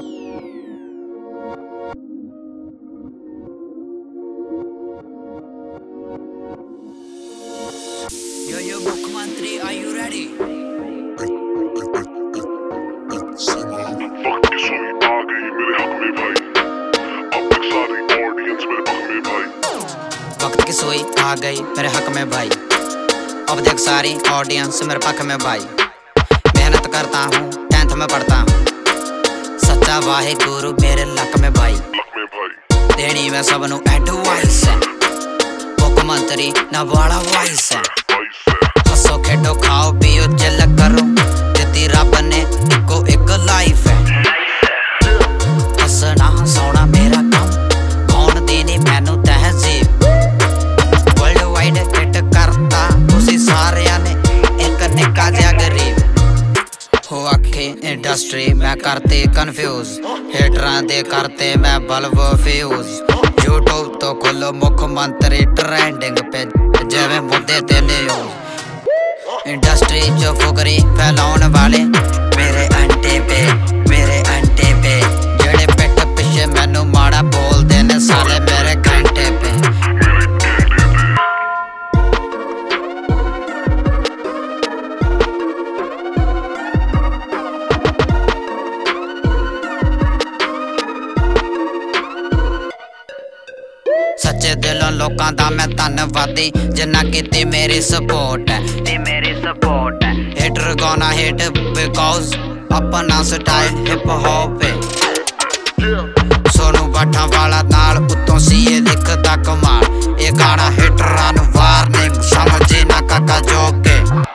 Yo, मुख्यमंत्री, are you ready? वक्त की सुई आ गई मेरे हक में भाई, अब देख सारी ऑडियंस मेरे पक में भाई। मेहनत करता हूँ, 10th में पढ़ता हूँ, सच्चा वाहे गुरु मेरे लक में भाई। देनी मैं सबनू एडवाइस है, मुख्यमंत्री ना बड़ा वाइस है। हसो खेडो खाओ पियो चिल करो, जिद्दी रब ने इको एक लाइफ है। हसना हसाउना मेरा काम, कौन देनी मैनू तहजीब। वर्ल्ड वाइड हिट करता तुसी सारिया ने, एक निक्का जिहा गरीब। हो आखे इंडस्ट्री मैं करते कन्फ्यूज, हेटरां दे करते मैं बल्ब फ्यूज। यूट्यूब तो खोलो मुख्यमंत्री ट्रेंडिंग पे, जिवें मुद्दे ते न्यूज। इंडस्ट्री जो फुकरी फैलाउन वाले मेरे अंटे पे, मेरे अंटे पे। जेड़े पिट पिछे मैनू माड़ा बोलदे ने साले मेरे घंटे पे। सच्चे दिलों लोकां दा मैं धन्नवादी, जिन्ना कीती मेरी सपोर्ट है। हिटर गोना हिट बिकॉज अपना स्टाइल हिप हॉप है। सोनू बाठा वाला नाल उत्तों सीए लिखदा कमाल, ये गाना हिटरां नूं वार्निंग समझे ना काका जोके।